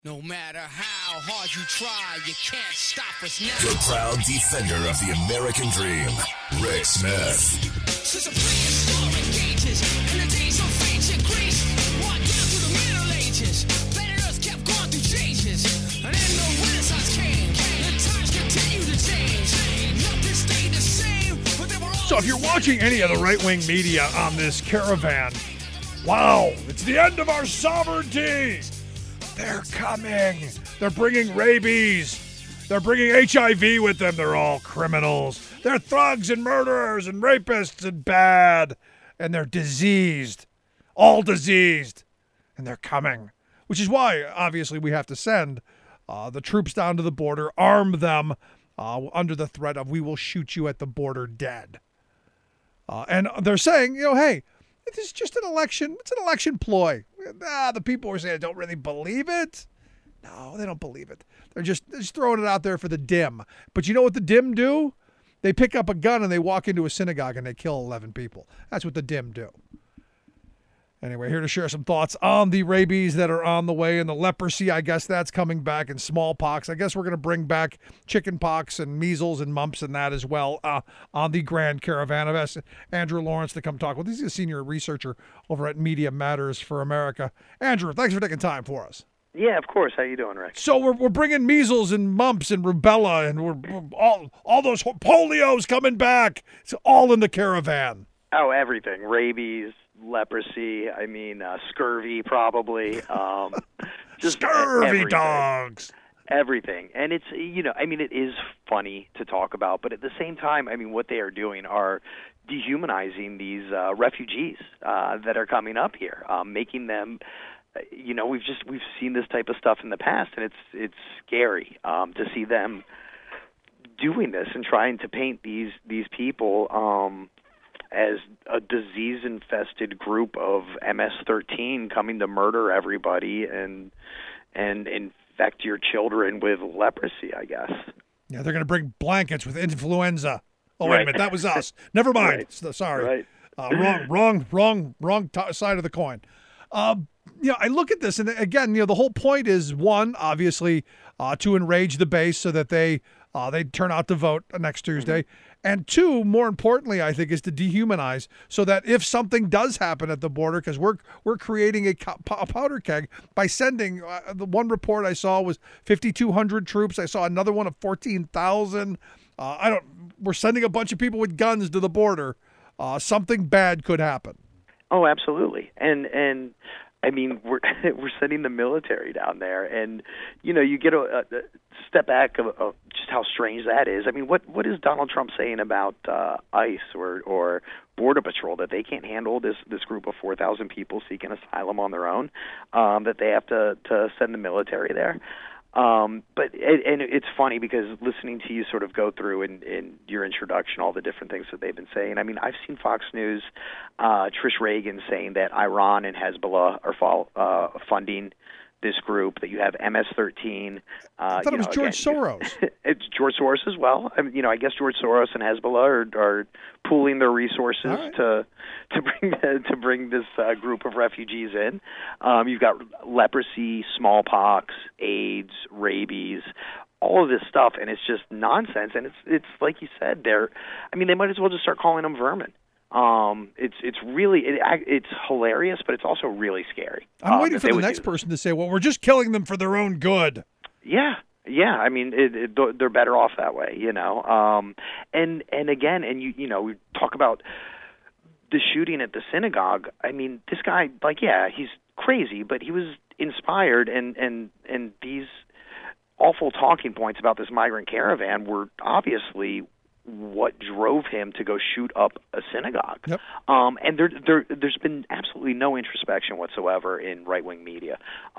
No matter how hard you try, you can't stop us now. The proud defender of the American dream, Rick Smith. Since the prehistoric ages and the days of ancient Greece, walked down through the Middle Ages, planet Earth kept going through changes, and then the Renaissance came, and times continue to change. Nothing stayed the same, but they were all. So if you're watching any of the right-wing media on this caravan, wow, it's the end of our sovereignty. They're coming. They're bringing rabies. They're bringing HIV with them. They're all criminals. They're thugs and murderers and rapists and bad. And they're diseased. All diseased. And they're coming. Which is why, obviously, we have to send the troops down to the border, arm them under the threat of we will shoot you at the border dead. And they're saying, hey, this is just an election. It's an election ploy. The people who are saying don't really believe it. No, they don't believe it. They're just throwing it out there for the dim. But you know what the dim do? They pick up a gun and they walk into a synagogue and they kill 11 people. That's what the dim do. Anyway, here to share some thoughts on the rabies that are on the way and the leprosy. I guess that's coming back, and smallpox. I guess we're going to bring back chickenpox and measles and mumps and that as well on the Grand Caravan. I've asked Andrew Lawrence to come talk with us. He's a senior researcher over at Media Matters for America. Andrew, thanks for taking time for us. Yeah, of course. How you doing, Rick? So we're bringing measles and mumps and rubella and we're all those polios coming back. It's all in the caravan. Oh, everything. Rabies, leprosy, scurvy probably. Just Scurvy everything. dogs. Everything. And it's, it is funny to talk about, but at the same time, what they are doing are dehumanizing these refugees that are coming up here, making them, we've seen this type of stuff in the past, and it's scary to see them doing this and trying to paint these people as a disease-infested group of MS-13 coming to murder everybody and infect your children with leprosy, I guess. Yeah, they're going to bring blankets with influenza. Oh, wait Right. a minute, that was us. Never mind. Right. Sorry. Right. Wrong side of the coin. I look at this, and again, the whole point is, one, obviously, to enrage the base so that they turn out to vote next Tuesday. Mm-hmm. And two, more importantly, I think, is to dehumanize so that if something does happen at the border, because we're creating a powder keg by sending, the one report I saw was 5,200 troops. I saw another one of 14,000. We're sending a bunch of people with guns to the border. Something bad could happen. Oh, absolutely. And we're sending the military down there, and you get a step back of just how strange that is. What is Donald Trump saying about ICE or Border Patrol, that they can't handle this group of 4,000 people seeking asylum on their own, that they have to send the military there? But it's funny because listening to you sort of go through in your introduction all the different things that they've been saying. I've seen Fox News, Trish Reagan saying that Iran and Hezbollah are funding this group, that you have MS-13. I thought it was George Soros. It's George Soros as well. I guess George Soros and Hezbollah are pooling their resources right. to bring this group of refugees in. You've got leprosy, smallpox, AIDS, rabies, all of this stuff, and it's just nonsense. And it's like you said, they might as well just start calling them vermin. It's really it's hilarious, but it's also really scary. I'm waiting for the next person to say, well, we're just killing them for their own good. Yeah. They're better off that way, And again, we talk about the shooting at the synagogue. This guy, he's crazy, but he was inspired, and these awful talking points about this migrant caravan were obviously what drove him to go shoot up a synagogue. Yep. And there's been absolutely no introspection whatsoever in right-wing media.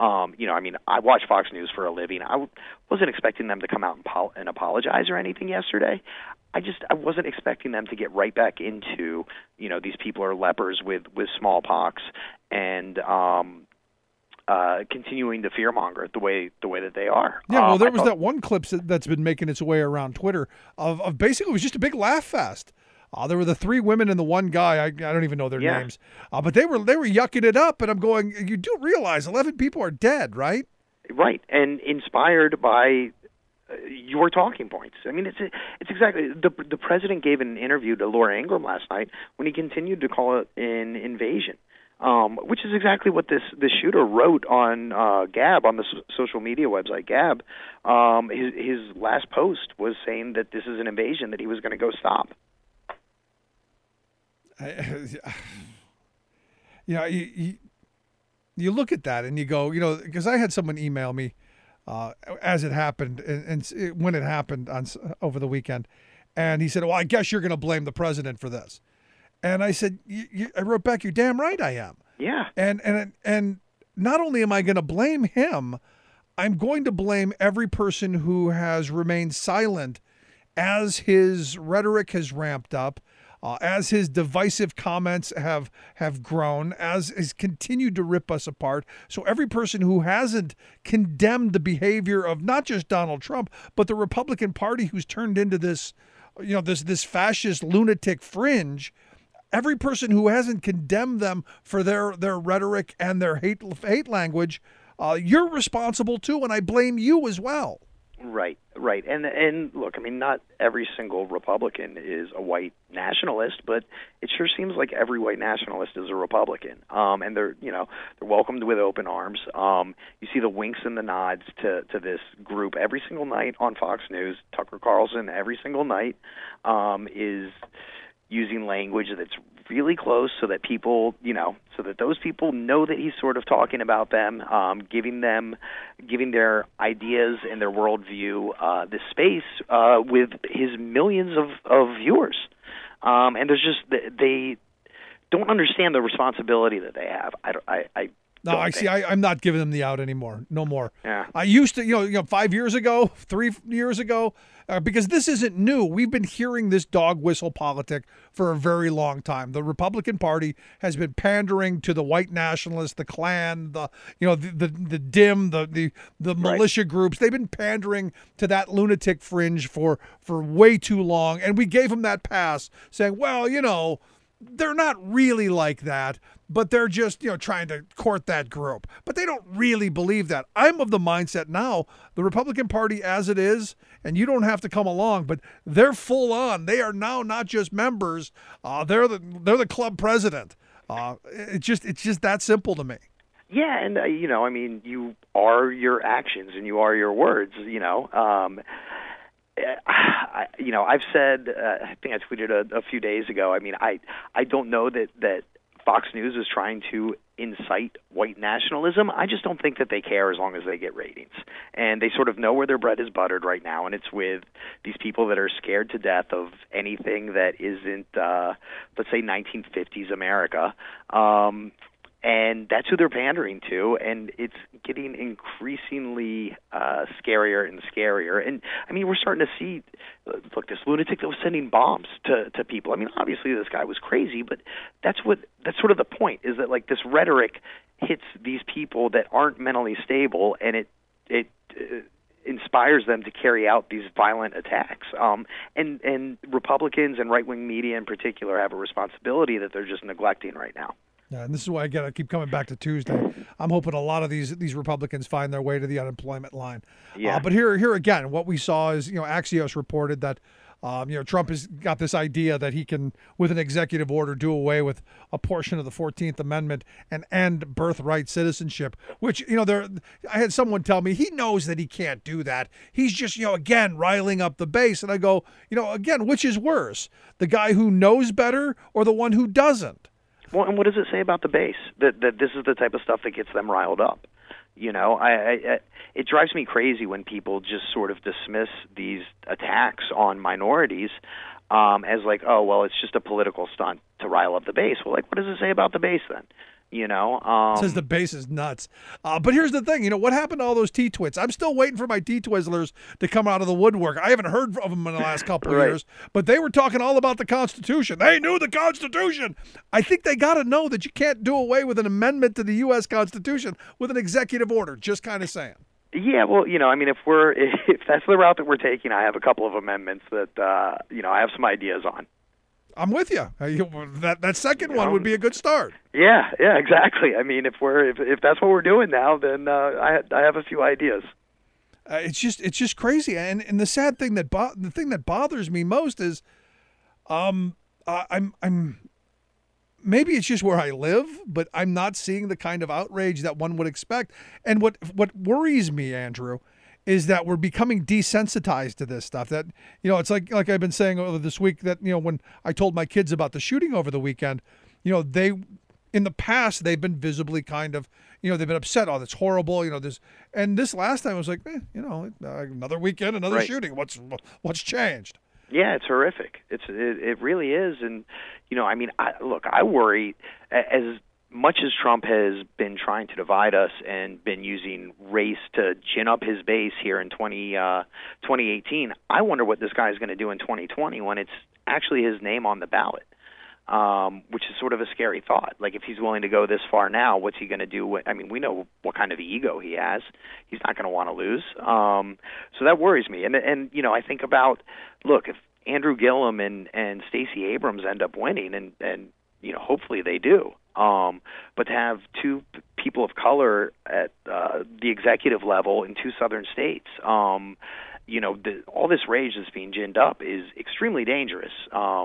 I watch Fox News for a living. I wasn't expecting them to come out and apologize or anything yesterday. I wasn't expecting them to get right back into, these people are lepers with smallpox and continuing to fearmonger the way that they are. Yeah, well, there was that one clip that's been making its way around Twitter of basically it was just a big laugh fest. There were the three women and the one guy. I don't even know their names, but they were yucking it up. And I'm going, you do realize 11 people are dead, right? right, and inspired by your talking points. I mean, it's exactly the president gave an interview to Laura Ingraham last night when he continued to call it an invasion, which is exactly what this shooter wrote on Gab, on the social media website Gab. His last post was saying that this is an invasion that he was going to go stop. You look at that and you go, because I had someone email me as it happened and when it happened over the weekend, and he said, "Well, I guess you're going to blame the president for this." And I said, I wrote back, "You're damn right I am." Yeah. And not only am I going to blame him, I'm going to blame every person who has remained silent as his rhetoric has ramped up, as his divisive comments have grown, as he's continued to rip us apart. So every person who hasn't condemned the behavior of not just Donald Trump, but the Republican Party, who's turned into this, this fascist lunatic fringe, every person who hasn't condemned them for their rhetoric and their hate language, you're responsible too, and I blame you as well. Right. And look, I mean, not every single Republican is a white nationalist, but it sure seems like every white nationalist is a Republican. And they're welcomed with open arms. You see the winks and the nods to this group every single night on Fox News. Tucker Carlson every single night is using language that's really close so that people, so that those people know that he's sort of talking about them, giving their ideas and their worldview this space with his millions of viewers. And there's just, they don't understand the responsibility that they have. I'm not giving them the out anymore. No more. Yeah. I used to, 5 years ago, 3 years ago, because this isn't new. We've been hearing this dog whistle politic for a very long time. The Republican Party has been pandering to the white nationalists, the Klan, the DIM, the militia groups. They've been pandering to that lunatic fringe for way too long, and we gave them that pass, saying, well, they're not really like that, but they're just, trying to court that group. But they don't really believe that. I'm of the mindset now, the Republican Party as it is, and you don't have to come along, but they're full on. They are now not just members. They're the club president. It's just that simple to me. Yeah, and you are your actions and you are your words. I've said, I think I tweeted a few days ago. I mean, I don't know that Fox News is trying to incite white nationalism. I just don't think that they care as long as they get ratings. And they sort of know where their bread is buttered right now, and it's with these people that are scared to death of anything that isn't, let's say, 1950s America. And that's who they're pandering to, and it's getting increasingly scarier and scarier. And, I mean, we're starting to see, look, this lunatic that was sending bombs to people. I mean, obviously this guy was crazy, but that's sort of the point, is that, like, this rhetoric hits these people that aren't mentally stable, and it inspires them to carry out these violent attacks. And Republicans and right-wing media in particular have a responsibility that they're just neglecting right now. Yeah, and this is why I keep coming back to Tuesday. I'm hoping a lot of these Republicans find their way to the unemployment line. Yeah. But here again, what we saw is, Axios reported that, Trump has got this idea that he can, with an executive order, do away with a portion of the 14th Amendment and end birthright citizenship, which, I had someone tell me he knows that he can't do that. He's just, again, riling up the base. And I go, again, which is worse, the guy who knows better or the one who doesn't? Well, and what does it say about the base? That this is the type of stuff that gets them riled up. It drives me crazy when people just sort of dismiss these attacks on minorities as like, oh, well, it's just a political stunt to rile up the base. Well, like, what does it say about the base then? It says the base is nuts. But here's the thing, what happened to all those T-twits? I'm still waiting for my T-twizzlers to come out of the woodwork. I haven't heard of them in the last couple of years, but they were talking all about the Constitution. They knew the Constitution. I think they got to know that you can't do away with an amendment to the U.S. Constitution with an executive order. Just kind of saying. Yeah, well, I mean, if that's the route that we're taking, I have a couple of amendments that, I have some ideas on. I'm with you. That second one would be a good start. Yeah, exactly. I mean, if that's what we're doing now, then I have a few ideas. It's just crazy, and the sad thing the thing that bothers me most is, I'm maybe it's just where I live, but I'm not seeing the kind of outrage that one would expect. And what worries me, Andrew, is that we're becoming desensitized to this stuff. That, it's like I've been saying over this week that, when I told my kids about the shooting over the weekend, they, in the past, they've been visibly kind of, they've been upset. Oh, that's horrible. This last time I was like, another weekend, another Right. shooting. What's changed? Yeah, it's horrific. It really is. And, I worry as much as Trump has been trying to divide us and been using race to gin up his base here in 2018, I wonder what this guy is going to do in 2020 when it's actually his name on the ballot, which is sort of a scary thought. Like, if he's willing to go this far now, what's he going to do? We know what kind of ego he has. He's not going to want to lose. So that worries me. And I think about, look, if Andrew Gillum and Stacey Abrams end up winning, and hopefully they do, but to have two people of color at the executive level in two southern states, all this rage that's being ginned up is extremely dangerous.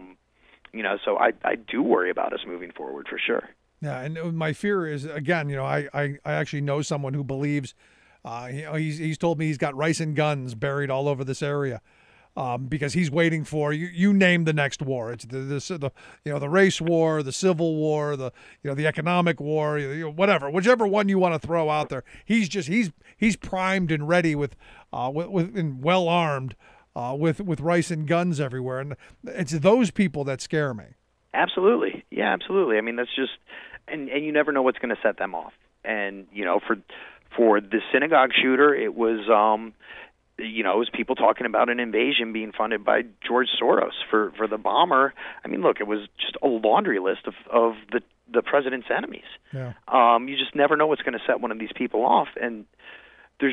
So I do worry about us moving forward for sure. Yeah, and my fear is, again, I actually know someone who believes, he's told me he's got rice and guns buried all over this area. Because he's waiting for you name the next war. It's the race war, the civil war, the economic war, whichever one you want to throw out there. He's primed and ready with and well armed with rice and guns everywhere, and it's those people that scare me. Absolutely, yeah, absolutely. I mean, that's just and you never know what's going to set them off. And for the synagogue shooter, it was. It was people talking about an invasion being funded by George Soros. For the bomber, I mean, look, it was just a laundry list of the president's enemies. Yeah. You just never know what's going to set one of these people off, and there's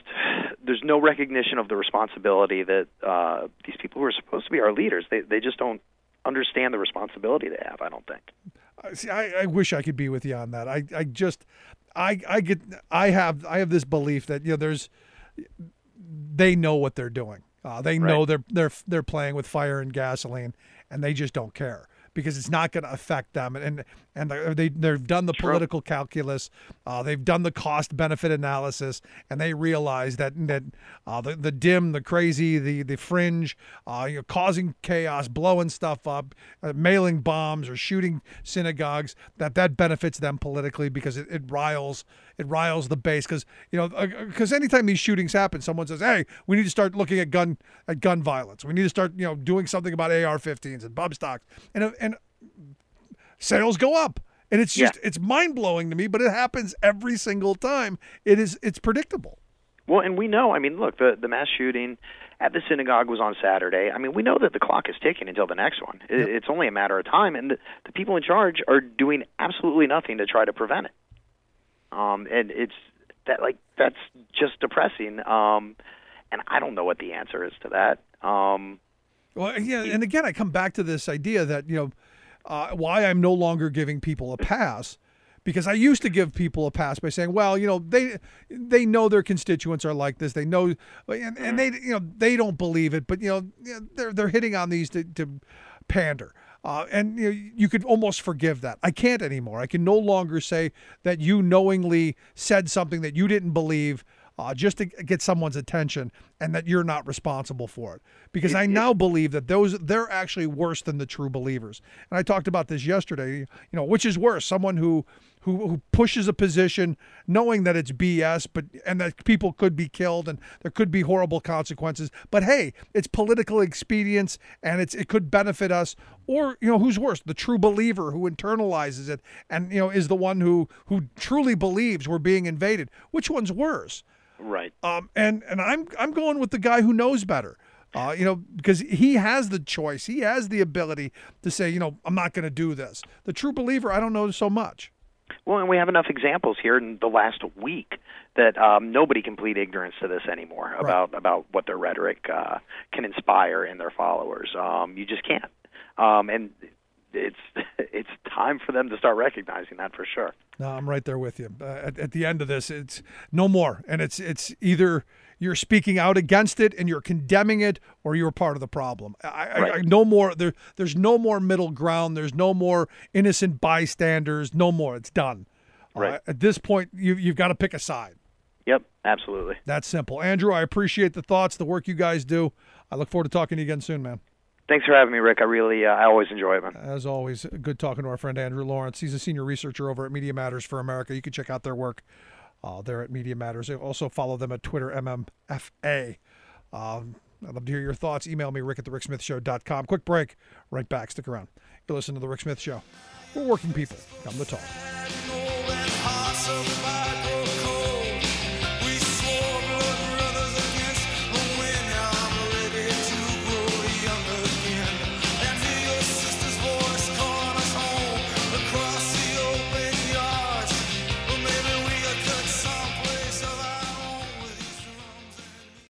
no recognition of the responsibility that these people who are supposed to be our leaders, they just don't understand the responsibility they have, I don't think. See, I wish I could be with you on that. I have this belief that they know what they're doing. They know they're playing with fire and gasoline, and they just don't care because it's not going to affect them. And they've done the political calculus, they've done the cost benefit analysis, and they realize that the dim, the crazy, the fringe, causing chaos, blowing stuff up, mailing bombs or shooting synagogues, that benefits them politically because it riles the base. Because anytime these shootings happen, someone says, "Hey, we need to start looking at gun violence. We need to start doing something about AR-15s and bump stocks," and sales go up. And it's just it's mind-blowing to me, but it happens every single time. It's predictable. Well, and we know, I mean, look, the mass shooting at the synagogue was on Saturday. I mean, we know that the clock is ticking until the next one. It's only a matter of time, and the people in charge are doing absolutely nothing to try to prevent it. And that's just depressing. And I don't know what the answer is to that. Well, yeah, and again, I come back to this idea that, why I'm no longer giving people a pass, because I used to give people a pass by saying, well, they know their constituents are like this. They know, and they don't believe it, but they're hitting on these to pander. And you could almost forgive that. I can't anymore. I can no longer say that you knowingly said something that you didn't believe just to get someone's attention, and that you're not responsible for it. Because I now believe that they're actually worse than the true believers. And I talked about this yesterday. Which is worse, someone who pushes a position knowing that it's BS, and that people could be killed and there could be horrible consequences. But hey, it's political expedience and it could benefit us. Or who's worse, the true believer who internalizes it and is the one who truly believes we're being invaded. Which one's worse? Right. And I'm going with the guy who knows better. Because he has the choice. He has the ability to say, I'm not going to do this. The true believer, I don't know so much. Well, and we have enough examples here in the last week that nobody can plead ignorance to this anymore about what their rhetoric can inspire in their followers. You just can't. And it's time for them to start recognizing that for sure. No, I'm right there with you. At the end of this, it's no more, and it's either you're speaking out against it and you're condemning it, or you're part of the problem. I no more. There's no more middle ground. There's no more innocent bystanders. No more. It's done. Right. At this point, you've got to pick a side. Yep, absolutely. That's simple. Andrew, I appreciate the thoughts, the work you guys do. I look forward to talking to you again soon, man. Thanks for having me, Rick. I always enjoy it, man. As always, good talking to our friend Andrew Lawrence. He's a senior researcher over at Media Matters for America. You can check out their work there at Media Matters. Also follow them at Twitter, MMFA. I'd love to hear your thoughts. Email me, rick@thericksmithshow.com. Quick break. Right back. Stick around. You're listening to The Rick Smith Show. We're working people. Come to talk.